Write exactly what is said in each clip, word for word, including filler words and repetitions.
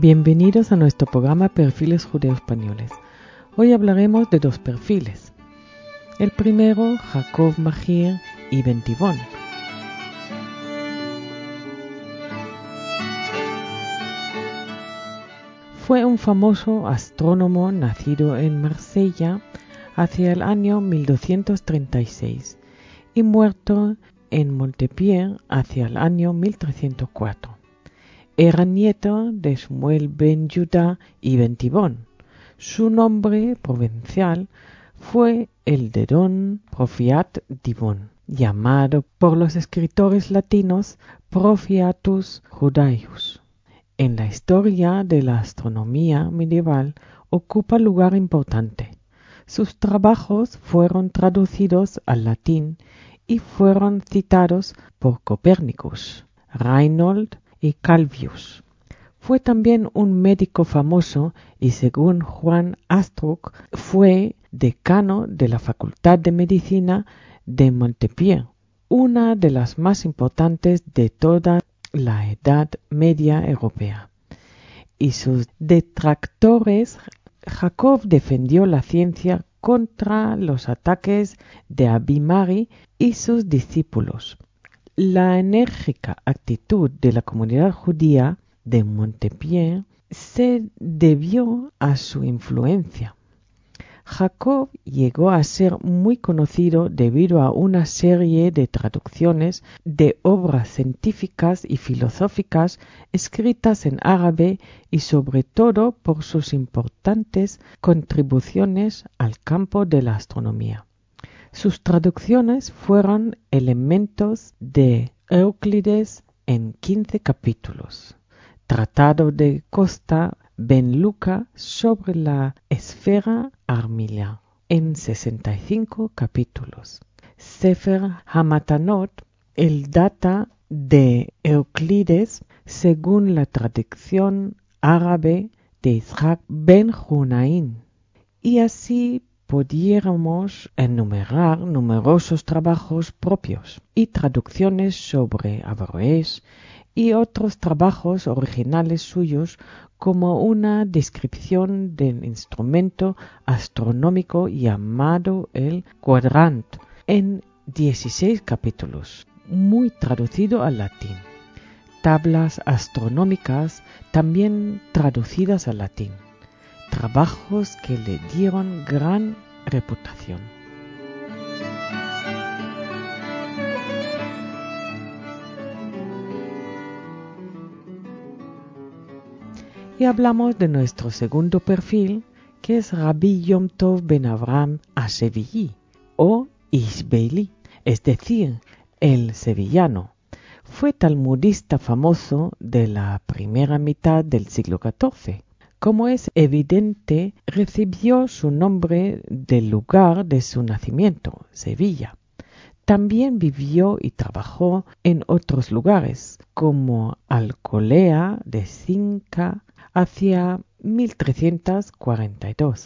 Bienvenidos a nuestro programa Perfiles Judeo-Españoles. Hoy hablaremos de dos perfiles. El primero, Jacob Mahir Ibn Tibón. Fue un famoso astrónomo nacido en Marsella hacia el año mil doscientos treinta y seis y muerto en Montpellier hacia el año mil trescientos cuatro. Era nieto de Shmuel ben Judá Ibn Tibón. Su nombre provincial fue el de Don Profiat Tibón, llamado por los escritores latinos Profiatus Judaeus. En la historia de la astronomía medieval ocupa lugar importante. Sus trabajos fueron traducidos al latín y fueron citados por Copérnicus, Reinhold y Calvius. Fue también un médico famoso y, según Juan Astruc, fue decano de la Facultad de Medicina de Montpellier, una de las más importantes de toda la Edad Media europea. Y sus detractores, Jacob defendió la ciencia contra los ataques de Abimari y sus discípulos. La enérgica actitud de la comunidad judía de Montpellier se debió a su influencia. Jacob llegó a ser muy conocido debido a una serie de traducciones de obras científicas y filosóficas escritas en árabe y sobre todo por sus importantes contribuciones al campo de la astronomía. Sus traducciones fueron Elementos de Euclides en quince capítulos, Tratado de Costa Ben Luca sobre la esfera Armilla en sesenta y cinco capítulos, Sefer Hamatanot, el Data de Euclides según la traducción árabe de Isaac ben Hunayn, y así pudiéramos enumerar numerosos trabajos propios y traducciones sobre Averroes y otros trabajos originales suyos, como una descripción del instrumento astronómico llamado el cuadrante en dieciséis capítulos, muy traducido al latín. Tablas astronómicas también traducidas al latín. Trabajos que le dieron gran reputación. Y hablamos de nuestro segundo perfil, que es Rabbi Yom Tov ben Avraham Ashevilli o Ishbeili, es decir, el sevillano. Fue talmudista famoso de la primera mitad del siglo catorce. Como es evidente, recibió su nombre del lugar de su nacimiento, Sevilla. También vivió y trabajó en otros lugares, como Alcolea de Cinca hacia mil trescientos cuarenta y dos.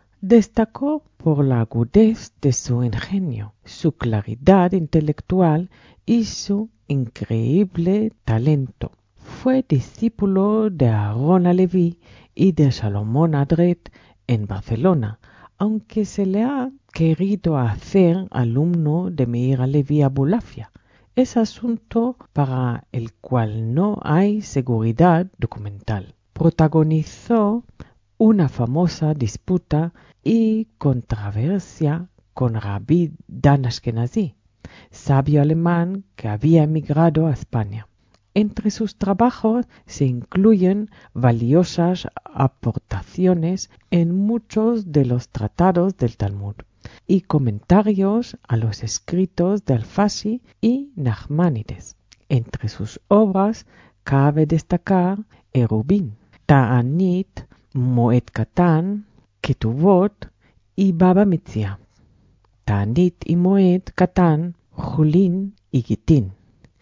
Destacó por la agudez de su ingenio, su claridad intelectual y su increíble talento. Fue discípulo de Aharon Halevi y de Salomón Adret en Barcelona, aunque se le ha querido hacer alumno de Meir Halevi Abulafia. Es asunto para el cual no hay seguridad documental. Protagonizó una famosa disputa y controversia con Rabbi Dan Ashkenazi, sabio alemán que había emigrado a España. Entre sus trabajos se incluyen valiosas aportaciones en muchos de los tratados del Talmud y comentarios a los escritos de Alfasi y Nachmanides. Entre sus obras cabe destacar Erubin, Ta'anit, Moed Katan, Ketubot y Baba Metzia. Ta'anit y Moed Katan, Julin y Gitin,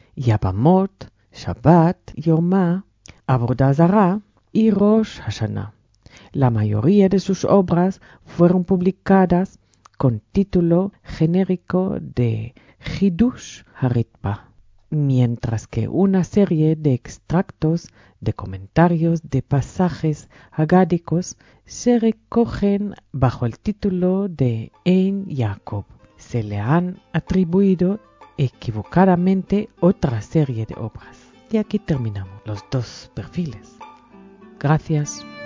Yabamot, Shabbat, Yomá, Avodah Zará y Rosh Hashanah. La mayoría de sus obras fueron publicadas con título genérico de Hidush Haritpa. mientras que una serie de extractos de comentarios de pasajes agádicos se recogen bajo el título de Ein Jacob. Se le han atribuido equivocadamente otra serie de obras. Y aquí terminamos los dos perfiles. Gracias.